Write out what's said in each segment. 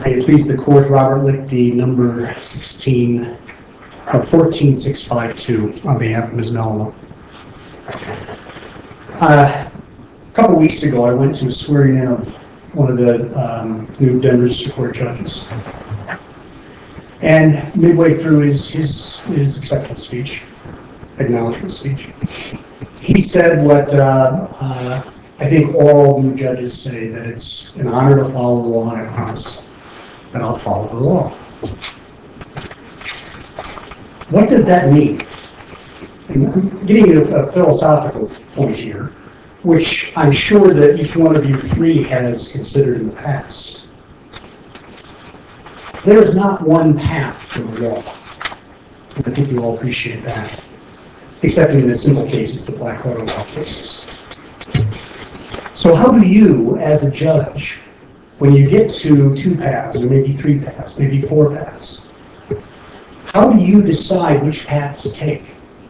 May it please the court, Robert Lichty, number 14652, on behalf of Ms. Melamo. A couple weeks ago, I went to a swearing in of one of the new Denver District Court judges. And midway through his acceptance speech, acknowledgement speech, he said what I think all new judges say, that it's an honor to follow the law, and I promise that I'll follow the law. What does that mean? And I'm getting a philosophical point here, which I'm sure that each one of you three has considered in the past. There is not one path to the law. And I think you all appreciate that, except in the simple cases, the black letter law cases. So how do you, as a judge, when you get to two paths, or maybe three paths, maybe four paths, how do you decide which path to take?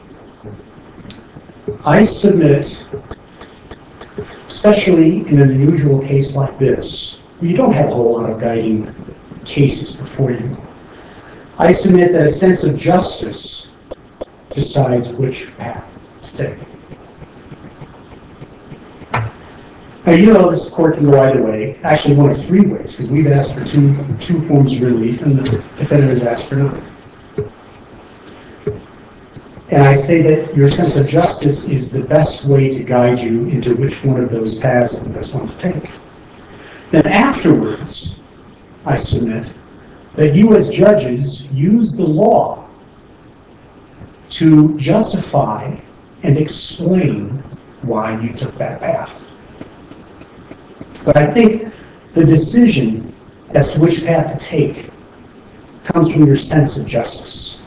I submit, especially in an unusual case like this, where you don't have a whole lot of guiding cases before you, I submit that a sense of justice decides which path to take. Now, you know this court can go either way, actually one of three ways, because we've asked for two forms of relief, and the defendant has asked for none. And I say that your sense of justice is the best way to guide you into which one of those paths is the best one to take. Then afterwards, I submit that you as judges use the law to justify and explain why you took that path. But I think the decision as to which path to take comes from your sense of justice.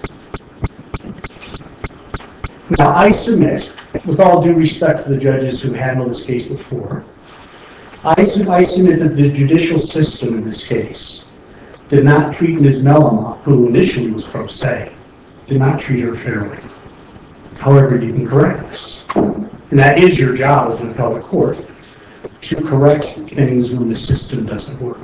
Now, I submit, with all due respect to the judges who handled this case before, I submit that the judicial system in this case did not treat Ms. Melamo, who initially was pro se, did not treat her fairly. However, you can correct this. And that is your job as an appellate court, to correct things when the system doesn't work.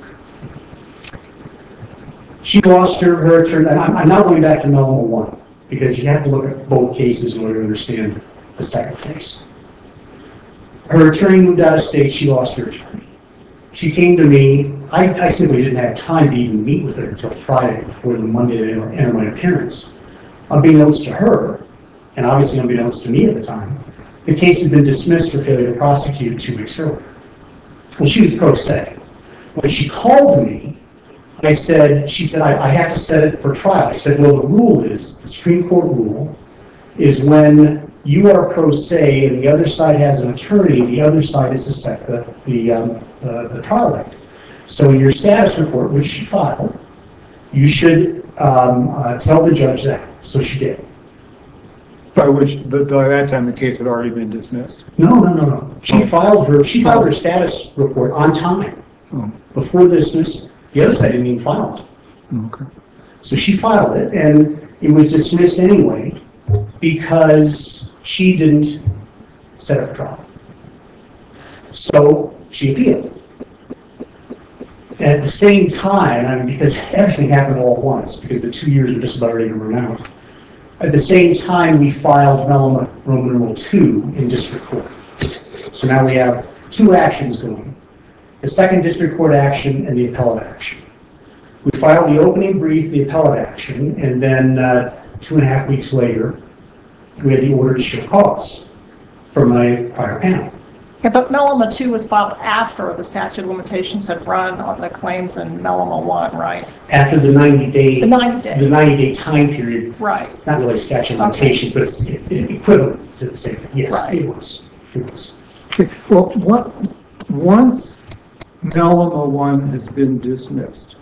She lost her attorney, and I'm now going back to Melamo 1, because you have to look at both cases in order to understand the second case. Her attorney moved out of state, she lost her attorney. She came to me, I simply didn't have time to even meet with her until Friday before the Monday that I entered my appearance. Unbeknownst to her, and obviously unbeknownst to me at the time, the case had been dismissed for failure to prosecute 2 weeks earlier. Well, she was pro se. When she called me, she said, I have to set it for trial. I said, well, the rule is, the Supreme Court rule, is when you are pro se and the other side has an attorney, the other side is to set the trial date. So in your status report, which she filed, you should tell the judge that. So she did. By that time the case had already been dismissed? No. She filed her status report on time. Before the dismissal. The other side didn't even file it. Okay. So she filed it, and it was dismissed anyway because she didn't set up a trial. So she appealed. And at the same time, because everything happened all at once, because the 2 years were just about ready to run out, at the same time we filed Melamo Roman numeral 2 in district court. So now we have 2 actions going. The second district court action and the appellate action. We filed the opening brief, the appellate action, and then 2.5 weeks later, we had the order to show cause from my prior panel. Yeah, but Melamo 2 was filed after the statute of limitations had run on the claims in Melamo 1, right? After the 90-day the 90-day time period. Right. It's not really a statute of limitations, but it's equivalent to the same thing. Yes, right. It was. Okay. Well, once Melamo 1 has been dismissed,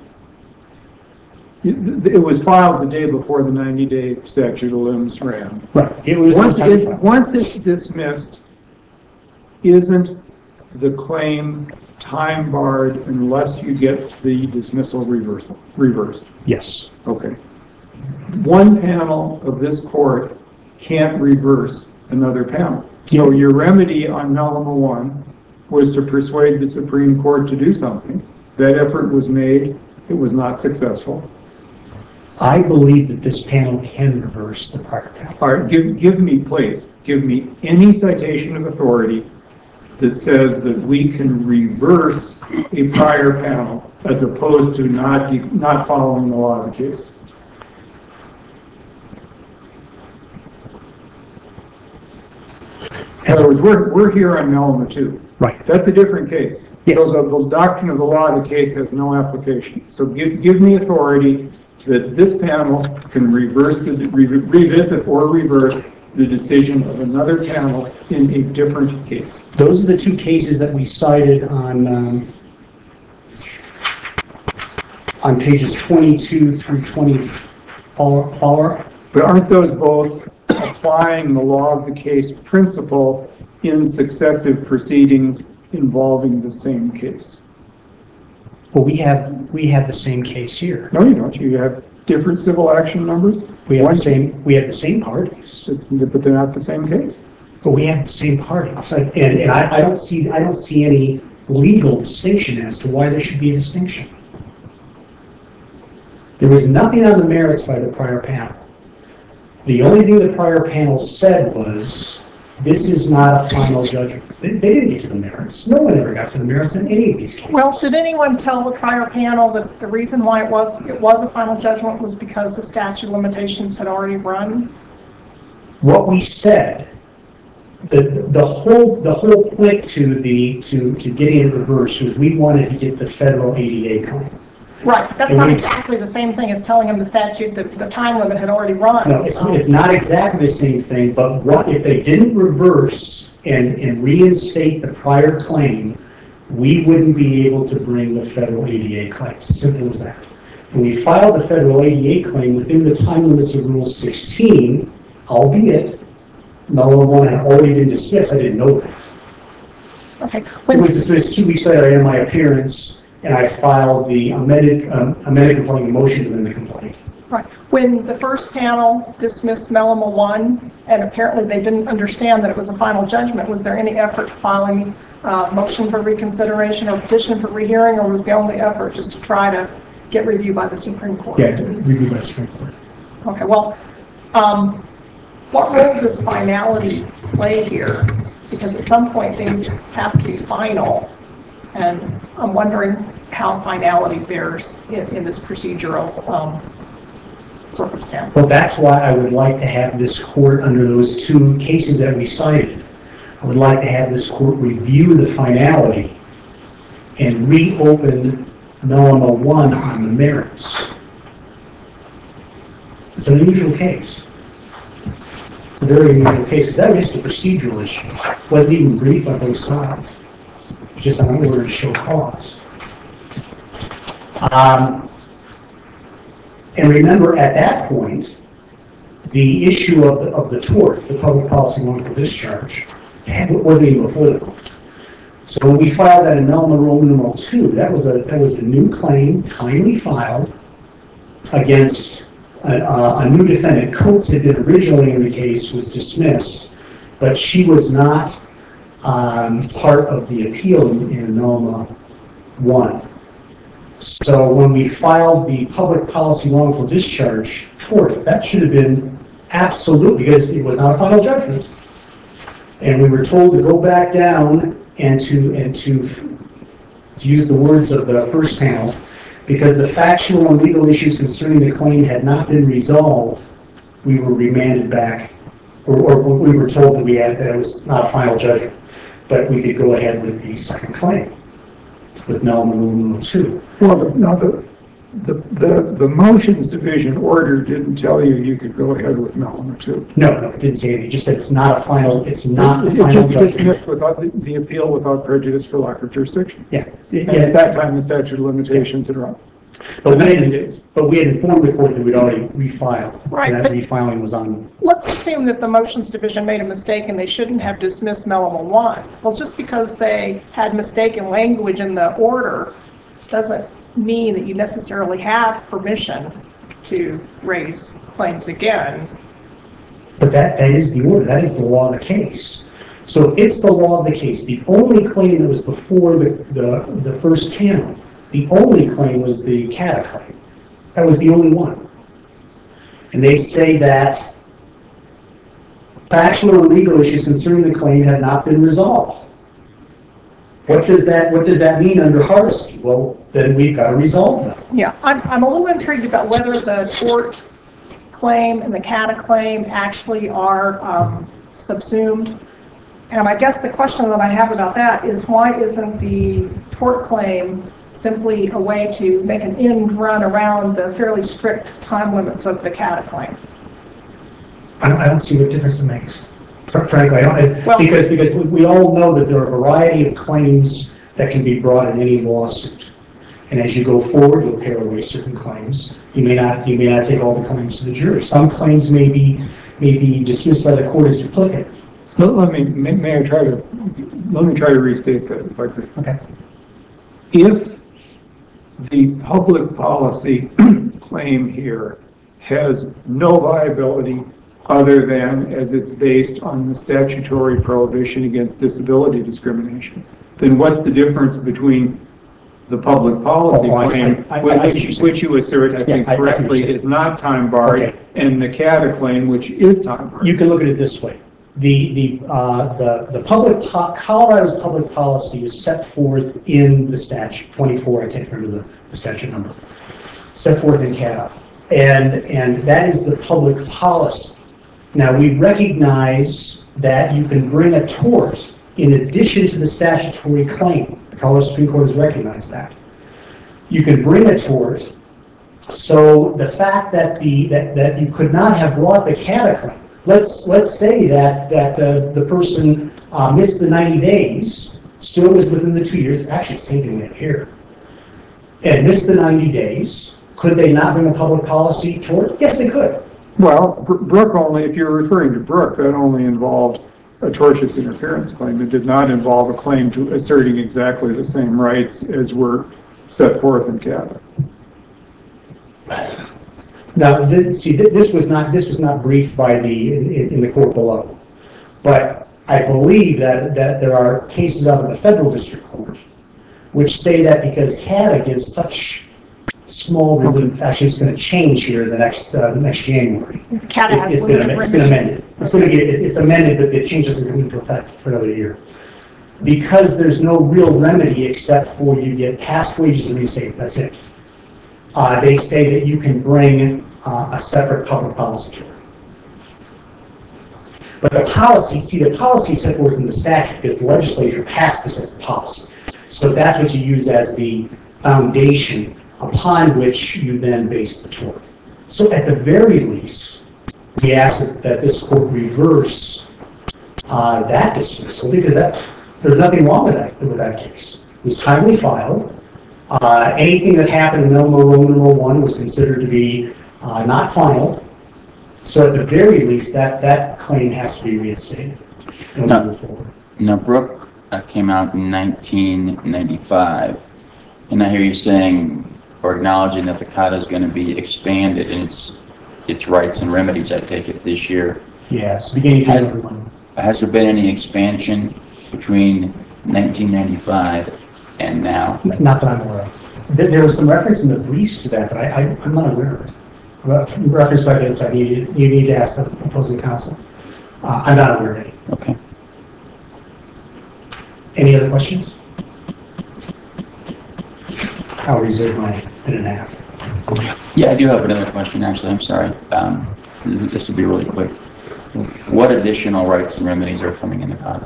it was filed the day before the 90-day statute of limits ran. Right. It was once it's dismissed, isn't the claim time barred unless you get the dismissal reversed? Yes. Okay. One panel of this court can't reverse another panel. So your remedy on Melamo 1 was to persuade the Supreme Court to do something. That effort was made. it was not successful. I believe that this panel can reverse the prior panel. All right, give me, please, give me any citation of authority that says that we can reverse a prior panel as opposed to not following the law of the case. In other words, we're here on Melma 2. Right. That's a different case. Yes. So the doctrine of the law of the case has no application. So give me authority that this panel can revisit or reverse the decision of another panel in a different case. Those are the two cases that we cited on pages 22 through 24. But aren't those both applying the law of the case principle in successive proceedings involving the same case? Well, we have the same case here. No, you don't. You have different civil action numbers. We have the same parties. But they're not the same case. But we have the same parties, and I don't see any legal distinction as to why there should be a distinction. There was nothing on the merits by the prior panel. The only thing the prior panel said was, this is not a final judgment. They didn't get to the merits. No one ever got to the merits in any of these cases. Well, did anyone tell the prior panel that the reason why it was a final judgment was because the statute of limitations had already run? What we said, the whole point to getting it reversed was we wanted to get the federal ADA claim. Right. That's not exactly the same thing as telling them the statute, the time limit had already run. No, it's not exactly the same thing, but what if they didn't reverse and reinstate the prior claim, we wouldn't be able to bring the federal ADA claim. Simple as that. And we filed the federal ADA claim within the time limits of Rule 16, albeit Melma 1 had already been dismissed. I didn't know that. Okay. It was dismissed 2 weeks later in my appearance, and I filed the amended complaint motion to amend the complaint. Right. When the first panel dismissed Melma 1, and apparently they didn't understand that it was a final judgment, was there any effort filing a motion for reconsideration or petition for rehearing, or was the only effort just to try to get review by the Supreme Court? Yeah, review by the Supreme Court. Okay, well, what role does finality play here? Because at some point things have to be final, and I'm wondering how finality bears in this procedural circumstance. So that's why I would like to have this court, under those 2 cases that we cited, I would like to have this court review the finality and reopen Melma 1 on the merits. It's an unusual case. It's a very unusual case, because that was just a procedural issue. It wasn't even briefed by both sides. It was just an order to show cause. And remember, at that point, the issue of the tort, the public policy wrongful discharge, wasn't even before the court. So when we filed that in Melma Rule numeral 2, that was a new claim, timely filed, against a new defendant. Coates had been originally in the case, was dismissed, but she was not part of the appeal in Melma 1. So when we filed the public policy wrongful discharge tort, that should have been absolute, because it was not a final judgment. And we were told to go back down and to use the words of the first panel, because the factual and legal issues concerning the claim had not been resolved, we were remanded back, or we were told that that it was not a final judgment, but we could go ahead with the second claim, with Melma Rule 2. Well, the motions division order didn't tell you could go ahead with Melma 2. No, it didn't say anything. It just said it's not a final. It's not a It final just judgment. dismissed without the appeal without prejudice for lack of jurisdiction. Yeah. And at that time, the statute of limitations had run. But we had informed the court that we'd already refiled. Right, And that but refiling was on. let's assume that the motions division made a mistake and they shouldn't have dismissed Melma 1. Well, just because they had mistaken language in the order doesn't mean that you necessarily have permission to raise claims again. But that is the order. That is the law of the case. So it's the law of the case. The only claim that was before the first panel The only claim was the CATA claim. That was the only one. And they say that factual or legal issues concerning the claim had not been resolved. What does that mean under Hardesty? Well, then we've got to resolve them. Yeah, I'm a little intrigued about whether the tort claim and the CATA claim actually are subsumed. And I guess the question that I have about that is, why isn't the tort claim simply a way to make an end run around the fairly strict time limits of the CATA claim? I don't see what difference it makes. Frankly, Well, because we all know that there are a variety of claims that can be brought in any lawsuit. And as you go forward, you'll pare away certain claims. You may not take all the claims to the jury. Some claims may be dismissed by the court as duplicative. Let me try to restate that, if I could. Okay. If the public policy claim here has no viability other than as it's based on the statutory prohibition against disability discrimination, then what's the difference between the public policy claim, which you assert, I think correctly, is not time barred, and the CATA claim, which is time barred? You can look at it this way. Colorado's public policy is set forth in the statute, 24, I can't remember the statute number, set forth in CATA. And that is the public policy. Now, we recognize that you can bring a tort in addition to the statutory claim. The Colorado Supreme Court has recognized that. You can bring a tort, so the fact that you could not have brought the CATA claim, let's say that the person missed the 90 days, still was within the 2 years, actually saving that here, and missed the 90 days, could they not bring a public policy tort? Yes, they could. Well, Brooke only, if you're referring to Brooke, that only involved a tortious interference claim. It did not involve a claim to asserting exactly the same rights as were set forth in CATA. Now, this was not briefed by in the court below, but I believe that there are cases out of the federal district court which say that because CATA gives such small relief, actually it's going to change here the next January. CATA has It's been amended. It's amended, but the change doesn't come into effect for another year. Because there's no real remedy except for you get past wages and reinstatement. That's it. They say that you can bring a separate public policy tort. But the policy set forth in the statute because the legislature passed this as a policy. So that's what you use as the foundation upon which you then base the tort. So at the very least, we ask that this court reverse that dismissal because there's nothing wrong with that case. It was timely filed. Anything that happened in Melmo Roman numeral 1 was considered to be not final. So at the very least, that claim has to be reinstated and move forward. Now, Brooke came out in 1995, and I hear you saying or acknowledging that the CATA is going to be expanded in its rights and remedies, I take it, this year. Yes, beginning January 1. Has there been any expansion between 1995 and now? Not that I'm aware of. There was some reference in the briefs to that, but I'm not aware of it. Reference by this, you need to ask the opposing counsel. I'm not aware of any. Okay. Any other questions? I'll reserve my minute and a half. Yeah, I do have another question, actually. I'm sorry. This will be really quick. What additional rights and remedies are coming in the CATA?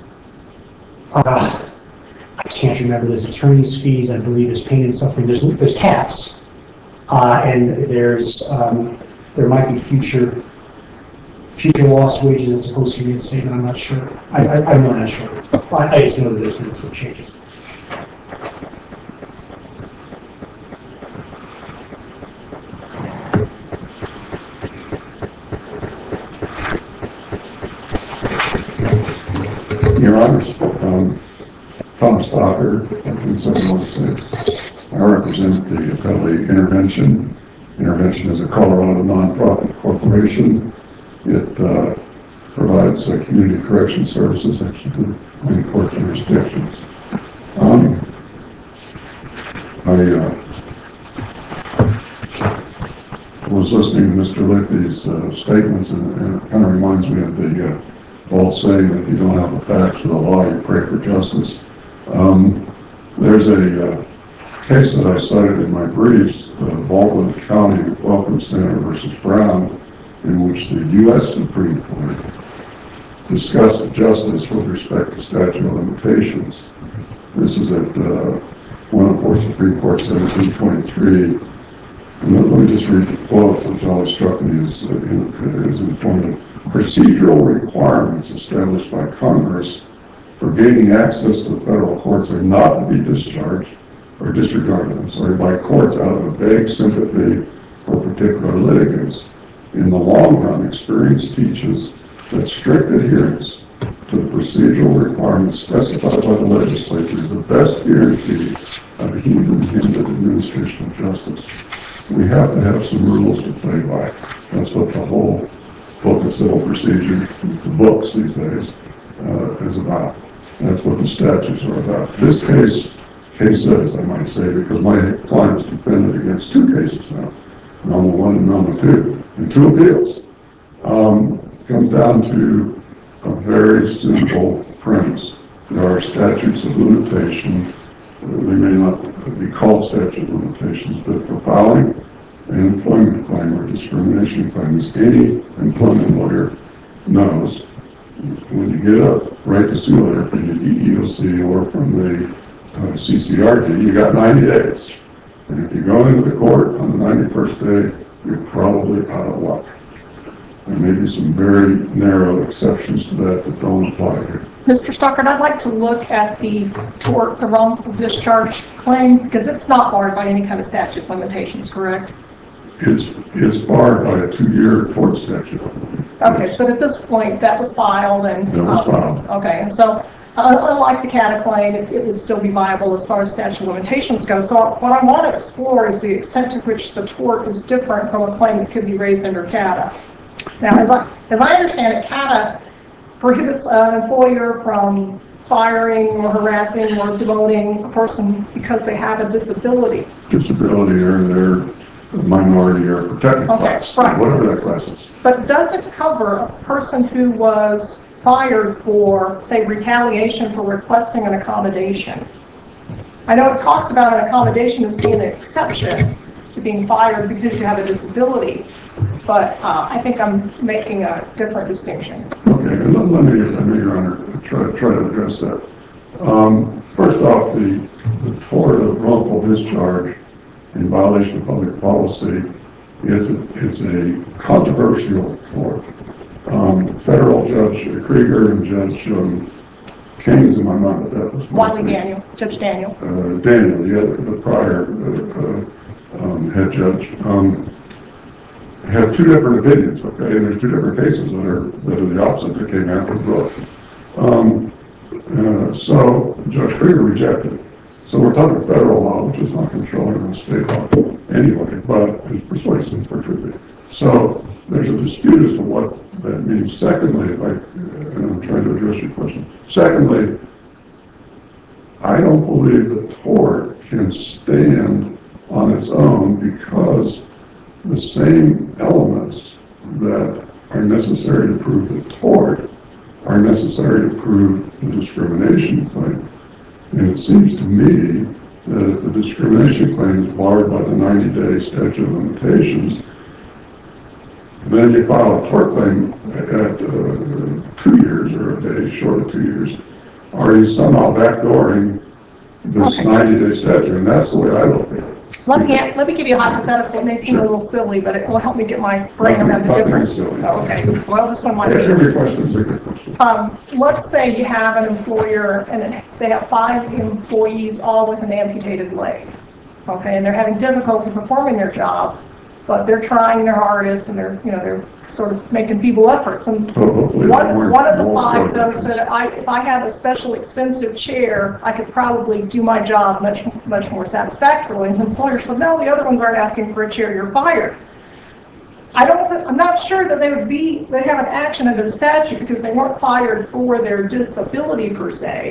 I can't remember. There's attorney's fees. I believe there's pain and suffering. There's caps. And there might be future lost wages as opposed to reinstatement. I'm not sure. I'm not sure. I just know that there's been some changes. Your Honors, Tom Stocker, 15716. I represent the appellee Intervention. Intervention is a Colorado nonprofit corporation. It provides community correction services actually to many court jurisdictions. was listening to Mr. Lichty's statements, and it kind of reminds me of the old saying that if you don't have the facts for the law, you pray for justice. There's a case that I cited in my briefs, Baldwin County Welcome Center versus Brown, in which the U.S. Supreme Court discussed justice with respect to statute of limitations. This is at 104 Supreme Court 1723. And let me just read the quote, which always struck me as informative. Procedural requirements established by Congress for gaining access to the federal courts are not to be discharged or disregarded, by courts out of a vague sympathy for particular litigants. In the long run, experience teaches that strict adherence to the procedural requirements specified by the legislature is the best guarantee of a even-handed administration of justice. We have to have some rules to play by. That's what the whole book of civil procedure, the books these days, is about. That's what the statutes are about. This cases, I might say, because my client is defended against two cases now, Noma 1 and Noma 2, and two appeals. Comes down to a very simple premise. There are statutes of limitation. They may not be called statute of limitations, but for filing an employment claim or discrimination claim, as any employment lawyer knows, when you get a right to sue letter from the EEOC or from the CCRD, you got 90 days. And if you go into the court on the 91st day, you're probably out of luck. There may be some very narrow exceptions to that don't apply here. Mr. Stockard, I'd like to look at the tort, the wrongful discharge claim, because it's not barred by any kind of statute of limitations, correct? It's barred by a 2-year tort statute. Okay, but at this point, that was filed and... That was filed. Okay, and so unlike the CATA claim, it would still be viable as far as statute of limitations go. So what I want to explore is the extent to which the tort is different from a claim that could be raised under CATA. Now, as I understand it, CATA prohibits an employer from firing or harassing or demoting a person because they have a disability. Disability or they're a minority or protected class, right. Whatever that class is. But does it cover a person who was fired for, say, retaliation for requesting an accommodation? I know it talks about an accommodation as being an exception to being fired because you have a disability, but I think I'm making a different distinction. Okay, and let me, Your Honor, try to address that. First off, the tort of wrongful discharge in violation of public policy, it's a controversial tort. Federal Judge Krieger and Judge King's in my mind, but that was Wiley Daniel, Judge Daniel. Daniel, the prior head judge, had two different opinions, okay? And there's two different cases that are the opposite that came after both. So Judge Krieger rejected it. So we're talking federal law, which is not controlling on state law anyway, but it's persuasive for truth. So there's a dispute as to what that means. Secondly, and I'm trying to address your question. Secondly, I don't believe the tort can stand on its own because the same elements that are necessary to prove the tort are necessary to prove the discrimination claim. And it seems to me that if the discrimination claim is barred by the 90-day statute of limitations, then you file a tort claim at 2 years or a day short of 2 years. Are you somehow backdooring this 90-day statute? And that's the way I look at it. Let me give you a hypothetical. It may seem a little silly, but it will help me get my brain around the difference. Oh, okay. Well, this one might be. Every question is a good question. Let's say you have an employer and they have 5 employees, all with an amputated leg. Okay, and they're having difficulty performing their job, but they're trying their hardest and they're sort of making feeble efforts. And one of the 5 though said, if I had a special expensive chair, I could probably do my job much more satisfactorily. And the employer said, no, the other ones aren't asking for a chair, you're fired. I'm not sure that they have an action under the statute because they weren't fired for their disability per se.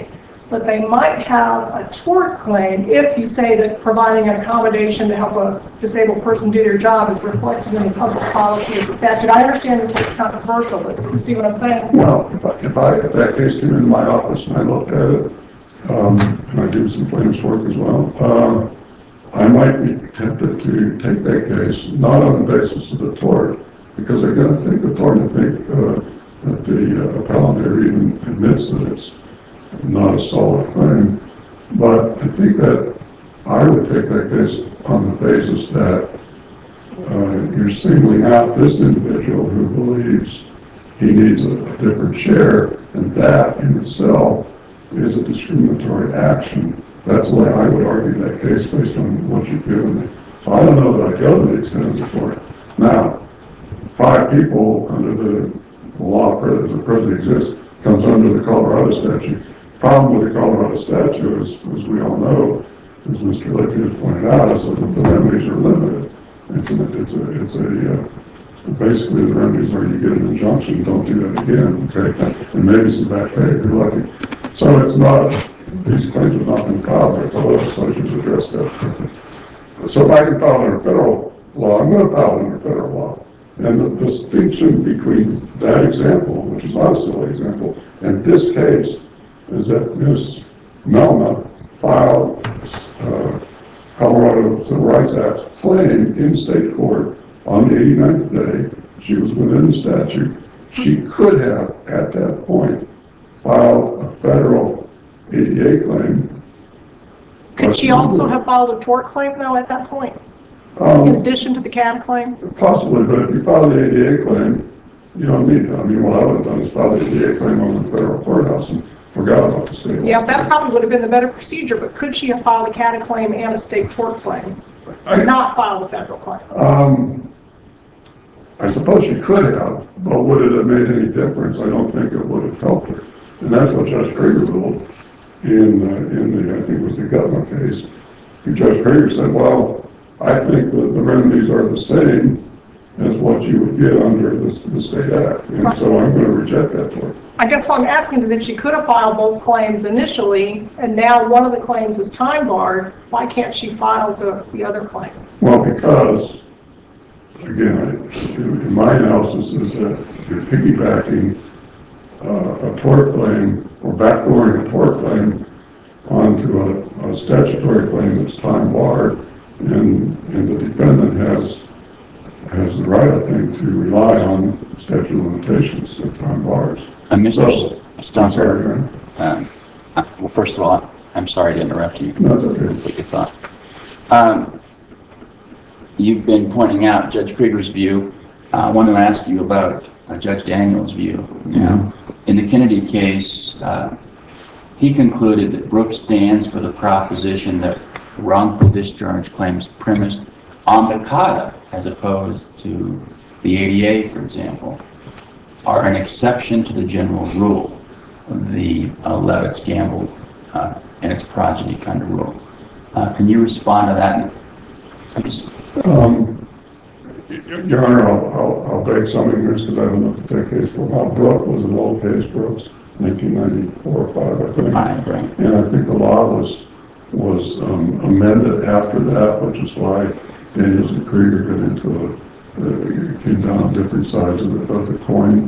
but they might have a tort claim if you say that providing an accommodation to help a disabled person do their job is reflected in the public policy of the statute. I understand it's controversial, but you see what I'm saying? Well, if that case came into my office and I looked at it, and I do some plaintiff's work as well, I might be tempted to take that case, not on the basis of the tort, because I don't think the tort, I think that the appellant here even admits that it's not a solid claim, but I think that I would take that case on the basis that you're singling out this individual who believes he needs a different share, and that in itself is a discriminatory action. That's the way I would argue that case based on what you've given me. So I don't know that I go to the extent of the tort. Now, 5 people under the law as it presently exists comes under the Colorado statute. The problem with the Colorado statute is, as we all know, as Mr. Lickey has pointed out, is that the remedies are limited. Basically the remedies are you get an injunction, don't do that again, okay? And maybe some back pay if you're lucky. So it's not, these claims have not been filed, but the legislature's addressed that. So if I can file under federal law, I'm going to file under federal law. And the distinction between that example, which is not a silly example, and this case, is that Ms. Melma filed Colorado Civil Rights Act claim in state court on the 89th day. She was within the statute. She could have, at that point, filed a federal ADA claim. Could she also have filed a tort claim, though, at that point? In addition to the CAD claim? Possibly, but if you file the ADA claim, you don't need it. I mean, what I would have done is file the ADA claim on the federal courthouse and forgot about the state law. Yeah, that probably would have been the better procedure, but could she have filed a CAD claim and a state tort claim? And not filed a federal claim? I suppose she could have, but would it have made any difference? I don't think it would have helped her. And that's what Judge Krieger ruled in the, I think it was the Gutman case. Judge Krieger said, well, I think that the remedies are the same as what you would get under the state act. And so I'm going to reject that tort. I guess what I'm asking is if she could have filed both claims initially, and now one of the claims is time barred, why can't she file the other claim? Well, because, again, in my analysis is that you're piggybacking a tort claim or backdooring a tort claim onto a statutory claim that's time barred, and the defendant has the right, I think, to rely on statute of limitations of time bars. Mr. Stumper, well, first of all, I'm sorry to interrupt you. That's okay. Take your thought. You've been pointing out Judge Krieger's view. I want to ask you about Judge Daniel's view. Now, in the Kennedy case, he concluded that Brooks stands for the proposition that wrongful discharge claims premised on the CADA, as opposed to the ADA, for example, are an exception to the general rule, the Levitt's Gamble and its progeny kind of rule. Can you respond to that, please? Your Honor, I'll beg some ignorance because I haven't looked at that case for a while. Brooks was an old case, Brooks, 1994 or 5, I think. Right. And I think the law was amended after that, which is why Daniels and Krieger got into came down on different sides of the coin.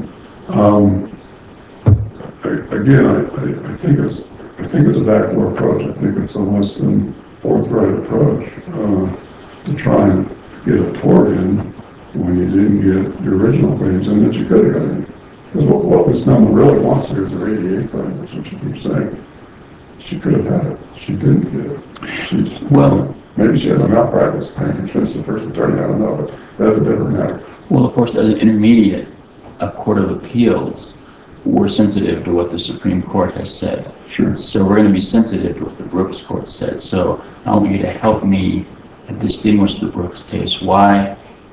Again, I think it's a backdoor approach. I think it's a less than forthright approach to try and get a tort in when you didn't get the original claims in that you could have got in. Because what Ms. Melma really wants here is her ADA claim, that's what she keeps saying. She could have had it. She didn't get it. Maybe she has a malpractice claim against the first attorney, I don't know, but that's a different matter. Well, of course, as an intermediate, a court of appeals, we're sensitive to what the Supreme Court has said. Sure. So we're going to be sensitive to what the Brooks court said. So I want you to help me distinguish the Brooks case. How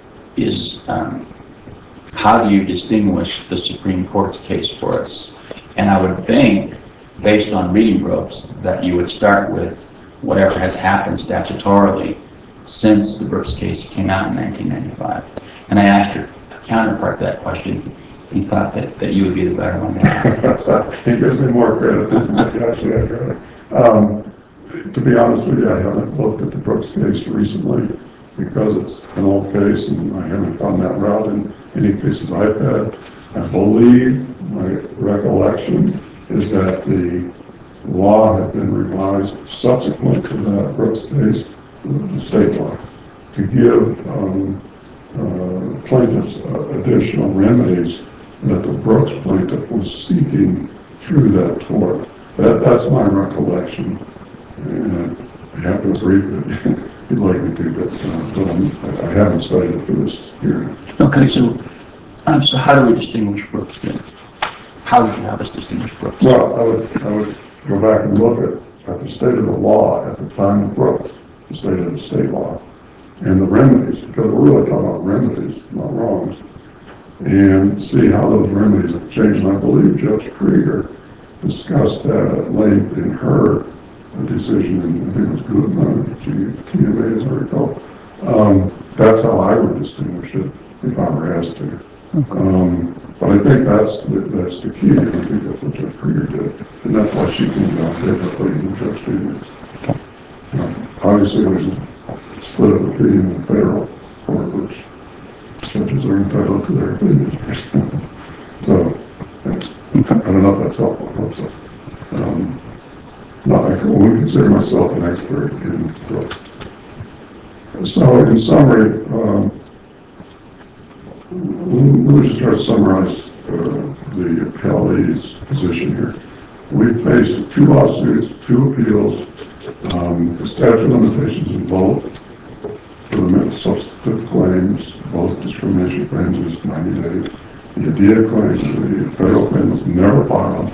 do you distinguish the Supreme Court's case for us? And I would think, based on reading Brooks, that you would start with whatever has happened statutorily since the Brooks case came out in 1995. And I asked your counterpart that question. he thought that you would be the better one to ask. He gives me more credit than actually I got it. To be honest with you, I haven't looked at the Brooks case recently because it's an old case and I haven't gone that route in any cases I've had. I believe my recollection is that the law had been revised subsequent to that Brooks case, the state law, to give plaintiffs additional remedies that the Brooks plaintiff was seeking through that tort. That's my recollection. And I have to agree with you. You'd like me to, but I haven't studied it for this hearing. Okay, so how do we distinguish Brooks then? How would you have us distinguish Brooks? Well, I would go back and look at the state of the law at the time of Brooks, the state of the state law, and the remedies, because we're really talking about remedies, not wrongs, and see how those remedies have changed. And I believe Judge Krieger discussed that at length in her decision, and I think it was Goodman, TMA, as I recall. That's how I would distinguish it if I were asked to. But I think that's the key, and I think that's what Judge Krieger did, and that's why she came down differently than Judge Stevens. Obviously, there's a split of opinion in the federal court, which judges are entitled to their opinions. So, I don't know if that's helpful. I hope so. I wouldn't consider myself an expert in Brooks. So, in summary, let me just try to summarize the appellee's position here. We faced 2 lawsuits, 2 appeals, the statute of limitations in both for the substantive claims, both discrimination claims is 90 days. The IDEA claim, the federal claim was never filed.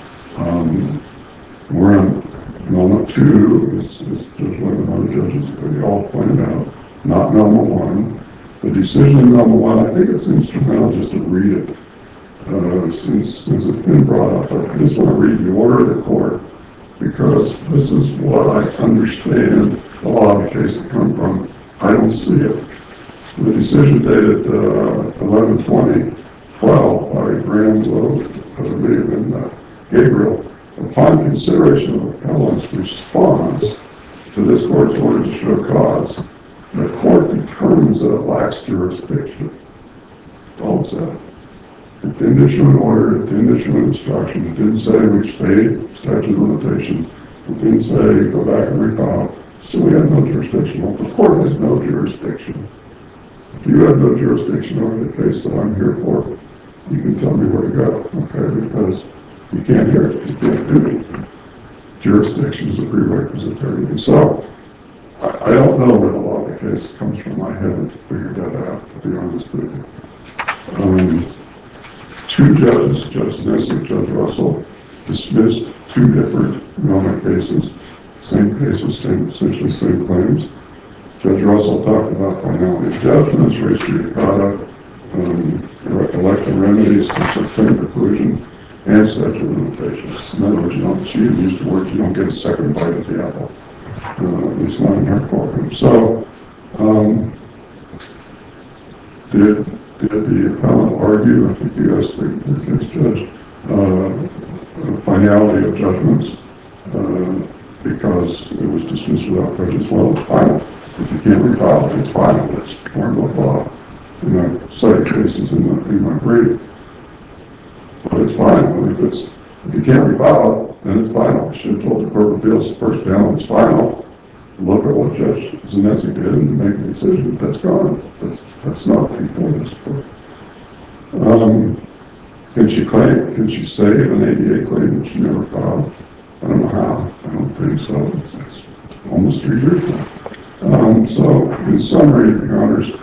We're on Melma 2, as Judge Levin and other judges, they all pointed out, not Melma 1. The decision in Melma 1, I think it's instrumental just to read it. Since it's been brought up, I just want to read the order of the court, because this is what I understand a lot of the cases come from. I don't see it. The decision dated 11/20/12 by Graham, Love, and Gabriel. Upon consideration of appellant's response to this court's order to show cause, the court determines that it lacks jurisdiction. That's all it said. It didn't issue an order, it didn't issue an instruction, it didn't say which state, statute of limitations, it didn't say go back and refile. So we have no jurisdiction. Well, the court has no jurisdiction. If you have no jurisdiction over the case that I'm here for, you can tell me where to go, okay? Because you can't hear it, you can't do anything. Jurisdiction is a prerequisite to everything. So, I don't know where the law of the case comes from. I haven't figured that out, to be honest with you. 2 judges, Judge Nessick, Judge Russell, dismissed 2 different Melma cases, essentially same claims. Judge Russell talked about finality of judgments, res judicata, elected remedies, such as claim preclusion, and statute of limitations. In other words, she used the words, you don't get a second bite at the apple. At least not in her courtroom. So, did the appellant argue, I think you asked the case judge, finality of judgments because it was dismissed without prejudice? Well, it's final. If you can't refile it, it's final. It's Hornbook law. And I cited cases in my brief. But it's final. If you can't refile it, then it's final. I should have told the Court of Appeals the first panel it's final. Look at what Judge Zanetti did and make a decision. That's gone. That's not before this court. Can she save an ADA claim that she never filed? I don't know how. I don't think so. It's almost 3 years now. So, in summary, Your Honors,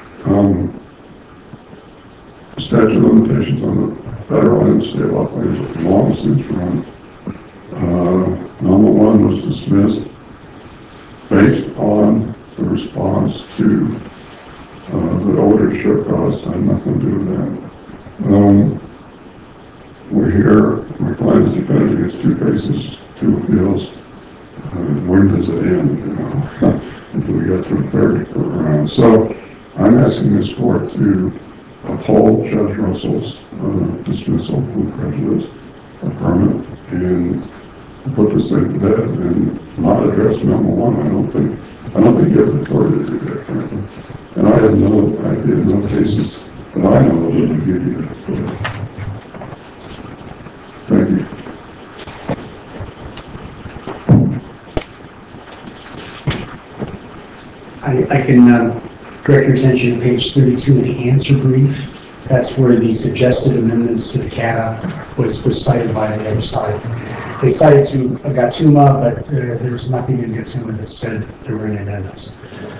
the statute of limitations on the federal and state law claims have long since run. Number 1 was dismissed based on the response to the order to show cause. I have nothing to do with that. We're here, my client is defending against 2 cases, 2 appeals. When does it end, until we get to the 3rd round? So, I'm asking this court to uphold Judge Russell's dismissal with prejudice, affirm it, and put this in bed and not address memo one. I don't think you have authority to do that, frankly. And I have no cases that I know of that would give you that authority. Thank you. I can direct your attention to page 32 of the answer brief. That's where the suggested amendments to the CATA was cited by the other side. They cited to Gatuma, but there was nothing in Gatuma that said there were any amendments.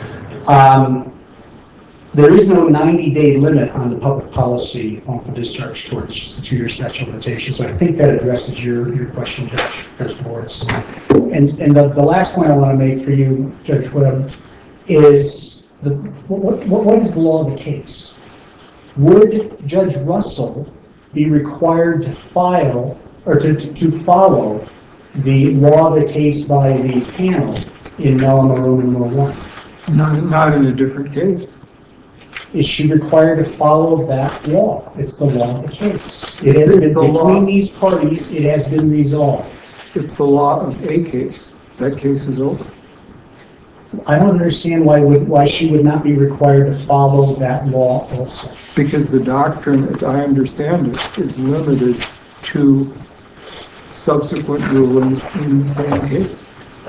There is no 90-day limit on the public policy on the discharge torch, just a 2-year statute of limitations. So I think that addresses your question, Judge Morris. And the last point I want to make for you, Judge Webb, is what is the law of the case? Would Judge Russell be required to file or to follow the law of the case by the panel in Melama Roman numeral 1? Not in a different case. Is she required to follow that law? It's the law of the case. It has been between these parties. It has been resolved. It's the law of a case. That case is over. I don't understand why she would not be required to follow that law also. Because the doctrine, as I understand it, is limited to subsequent rulings in the same case.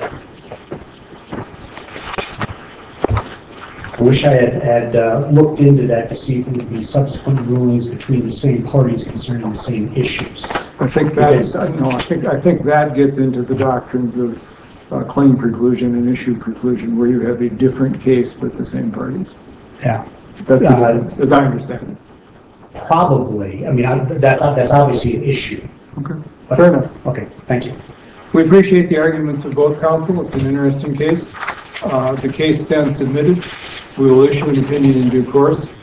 I wish I had looked into that to see if there would be subsequent rulings between the same parties concerning the same issues. I think that gets into the doctrines of claim preclusion and issue preclusion, where you have a different case with the same parties. Yeah. That's as I understand it. Probably. I mean, that's obviously an issue. Okay. But, fair enough. Okay, thank you. We appreciate the arguments of both counsel. It's an interesting case. The case stands submitted. We will issue an opinion in due course.